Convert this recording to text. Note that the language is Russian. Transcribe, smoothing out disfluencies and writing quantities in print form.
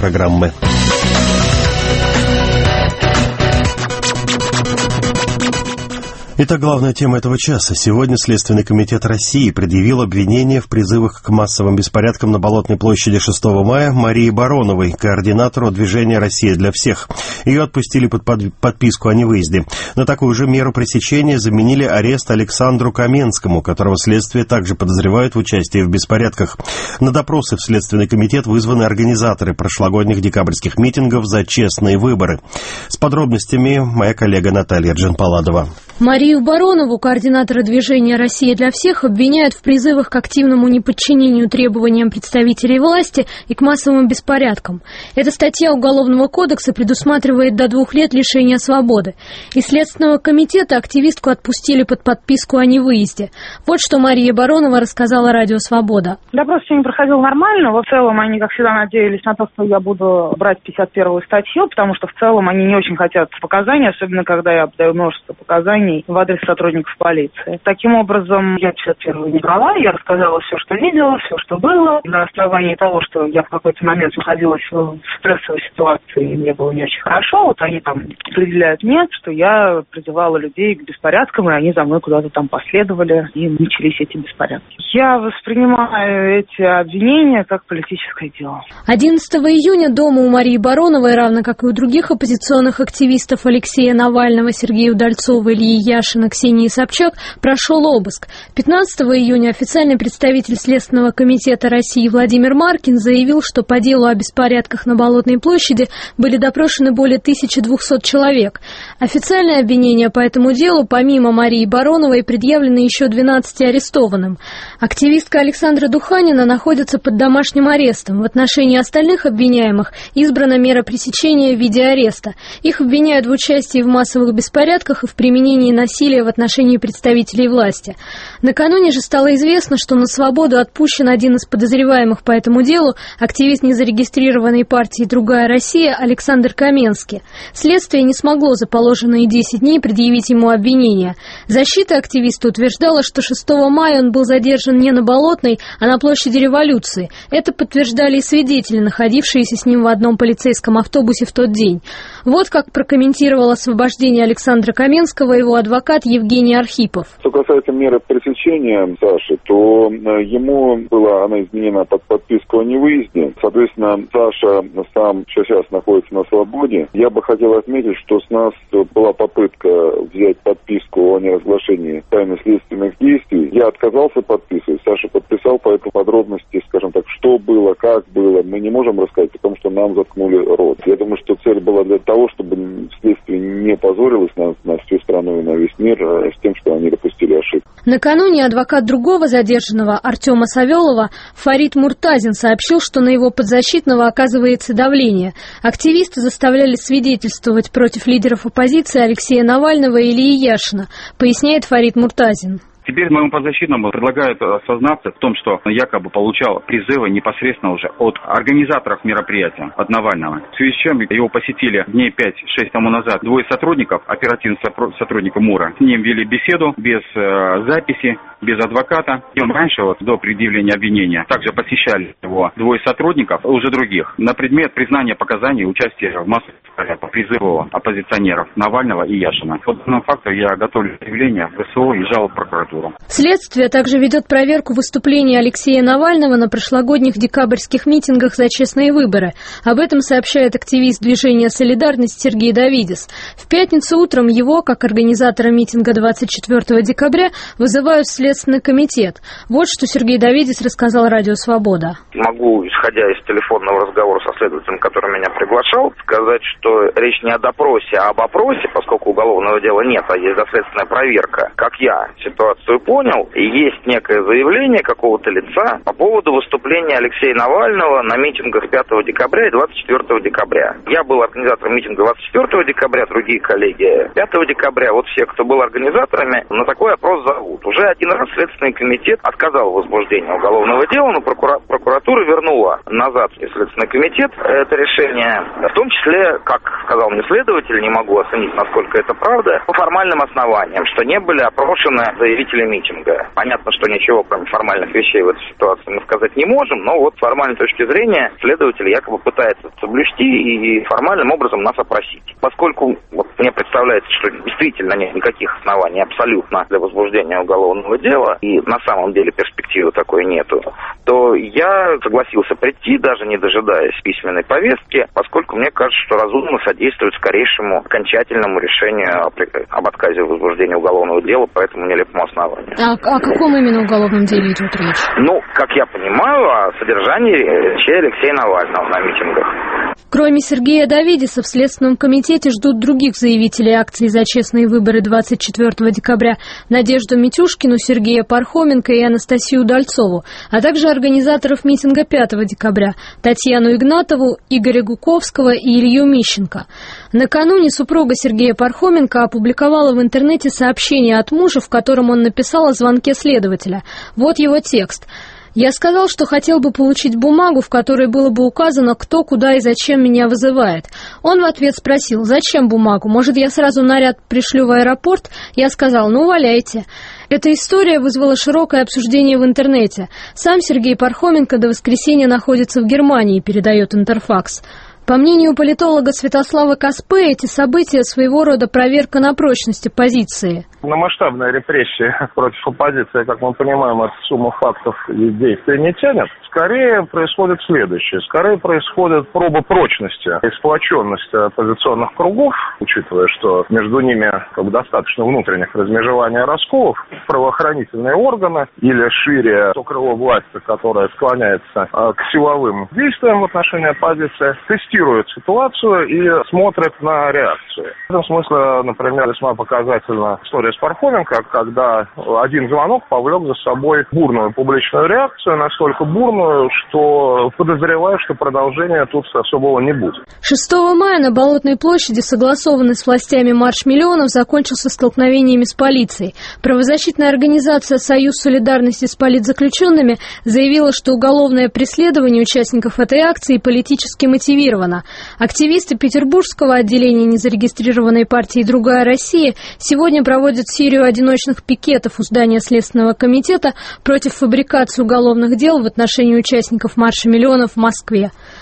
программы. Итак, главная тема этого часа. Сегодня Следственный комитет России предъявил обвинение в призывах к массовым беспорядкам на Болотной площади 6 мая Марии Бароновой, координатору движения «Россия для всех». Ее отпустили под подписку о невыезде. На такую же меру пресечения заменили арест Александру Каменскому, которого следствие также подозревают в участии в беспорядках. На допросы в Следственный комитет вызваны организаторы прошлогодних декабрьских митингов за честные выборы. С подробностями моя коллега Наталья Джанпаладова. Марию Баронову, координатора движения «Россия для всех», обвиняют в призывах к активному неподчинению требованиям представителей власти и к массовым беспорядкам. Эта статья Уголовного кодекса предусматривает до 2 лет лишения свободы. Из Следственного комитета активистку отпустили под подписку о невыезде. Вот что Мария Баронова рассказала Радио «Свобода». Допрос сегодня проходил нормально. В целом они, как всегда, надеялись на то, что я буду брать 51-ю статью, потому что в целом они не очень хотят показаний, особенно когда я даю множество показаний в адрес сотрудников полиции. Таким образом, я 51-ю не брала, я рассказала все, что видела, все, что было. На основании того, что я в какой-то момент находилась в стрессовой ситуации, и мне было не очень хорошо, вот они там определяют мне, что я призывала людей к беспорядкам, и они за мной куда-то там последовали, и начались эти беспорядки. Я воспринимаю эти обвинения как политическое дело. 11 июня дома у Марии Бароновой, равно как и у других оппозиционных активистов Алексея Навального, Сергея Удальцова, Ильи Яшина, Ксении Собчак, прошел обыск. 15 июня официальный представитель Следственного комитета России Владимир Маркин заявил, что по делу о беспорядках на Болотной площади были допрошены более 1200 человек. Официальное обвинение по этому делу, помимо Марии Бароновой, предъявлено еще 12 арестованным. Активистка Александра Духанина находится под домашним арестом. В отношении остальных обвиняемых избрана мера пресечения в виде ареста. Их обвиняют в участии в массовых беспорядках и в применении насилия в отношении представителей власти. Накануне же стало известно, что на свободу отпущен один из подозреваемых по этому делу, активист незарегистрированной партии «Другая Россия» Александр Каменский. Следствие не смогло за положенные 10 дней предъявить ему обвинение. Защита активиста утверждала, что 6 мая он был задержан не на Болотной, а на площади Революции. Это подтверждали и свидетели, находившиеся с ним в одном полицейском автобусе в тот день. Вот как прокомментировал освобождение Александра Каменского его адвокат Евгений Архипов. Что касается меры пресечения Саши, то ему была она изменена под подписку о невыезде. Соответственно, Саша сам сейчас находится на свободе. Я бы хотел отметить, что с нас была попытка взять подписку о неразглашении тайно-следственных действий. Я отказался подписывать, Саша подписал, поэтому подробности, скажем так, что было, как было, мы не можем рассказать, потому что нам заткнули рот. Я думаю, что цель была для того, чтобы следствие не позорилось на всю страну и на весь мир с тем, что они допустили ошибку. Накануне адвокат другого задержанного, Артема Савелова, Фарид Муртазин, сообщил, что на его подзащитного оказывается давление. Активисты заставляли свидетельствовать против лидеров оппозиции Алексея Навального и Ильи Яшина, поясняет Фарид Муртазин. Теперь моему подзащитному предлагают осознаться в том, что он якобы получал призывы непосредственно уже от организаторов мероприятия, от Навального. В связи с чем его посетили дней 5-6 тому назад двое сотрудников, оперативных сотрудников МУРа. С ним вели беседу без записи, без адвоката. Днем раньше, до предъявления обвинения, также посещали его двое сотрудников, уже других, на предмет признания показаний участия в массовых по призыву оппозиционеров Навального и Яшина. По данному факту я готовлю заявление в ВСО и жалобу в прокуратуру. Следствие также ведет проверку выступлений Алексея Навального на прошлогодних декабрьских митингах за честные выборы. Об этом сообщает активист движения «Солидарность» Сергей Давидис. В пятницу утром его, как организатора митинга 24 декабря, вызывают в Следственный комитет. Вот что Сергей Давидис рассказал Радио «Свобода». Могу, исходя из телефонного разговора со следователем, который меня приглашал, сказать, что речь не о допросе, а об опросе, поскольку уголовного дела нет, а есть доследственная проверка. Как я ситуацию понял, и есть некое заявление какого-то лица по поводу выступления Алексея Навального на митингах 5 декабря и 24 декабря. Я был организатором митинга 24 декабря, другие коллеги 5 декабря. Вот все, кто был организаторами, на такой опрос зовут. Уже один Следственный комитет отказал в возбуждении уголовного дела, но прокуратура вернула назад в Следственный комитет это решение, в том числе, как сказал мне следователь, не могу оценить, насколько это правда, по формальным основаниям, что не были опрошены заявители митинга. Понятно, что ничего, кроме формальных вещей в этой ситуации мы сказать не можем, но вот с формальной точки зрения следователь якобы пытается соблюсти и формальным образом нас опросить. Поскольку вот, мне представляется, что действительно нет никаких оснований абсолютно для возбуждения уголовного дела, и на самом деле перспективы такой нету, то я согласился прийти, даже не дожидаясь письменной повестки, поскольку мне кажется, что разумно содействует скорейшему окончательному решению об отказе в возбуждении уголовного дела по этому нелепому основанию. А о каком именно уголовном деле идет речь? Ну, как я понимаю, о содержании речи Алексея Навального на митингах. Кроме Сергея Давидиса, в Следственном комитете ждут других заявителей акции «За честные выборы» 24 декабря Надежду Митюшкину, Сергея Пархоменко и Анастасию Удальцову, а также организаторов митинга 5 декабря Татьяну Игнатову, Игоря Гуковского и Илью Мищенко. Накануне супруга Сергея Пархоменко опубликовала в интернете сообщение от мужа, в котором он написал о звонке следователя. Вот его текст. «Я сказал, что хотел бы получить бумагу, в которой было бы указано, кто, куда и зачем меня вызывает. Он в ответ спросил, зачем бумагу, может, я сразу наряд пришлю в аэропорт? Я сказал, ну, валяйте». Эта история вызвала широкое обсуждение в интернете. Сам Сергей Пархоменко до воскресенья находится в Германии, передает Интерфакс. По мнению политолога Святослава Каспе, эти события своего рода проверка на прочность оппозиции. На масштабные репрессии против оппозиции, как мы понимаем, от суммы фактов и действий не тянет. Скорее происходит следующее. Скорее происходит проба прочности и сплоченности оппозиционных кругов, учитывая, что между ними достаточно внутренних размежеваний и расколов, правоохранительные органы или шире то крыло власти, которое склоняется к силовым действиям в отношении оппозиции, тестирует ситуацию и смотрит на реакцию. В этом смысле, например, весьма показательна история с Пархоменко, когда один звонок повлек за собой бурную публичную реакцию, настолько бурную, что подозреваю, что продолжения тут особого не будет. 6 мая на Болотной площади, согласованный с властями марш миллионов, закончился столкновениями с полицией. Правозащитная организация «Союз солидарности с политзаключенными» заявила, что уголовное преследование участников этой акции политически мотивировано. Активисты петербургского отделения незарегистрированной партии «Другая Россия» сегодня проводят серию одиночных пикетов у здания Следственного комитета против фабрикации уголовных дел в отношении участников марша миллионов в Москве.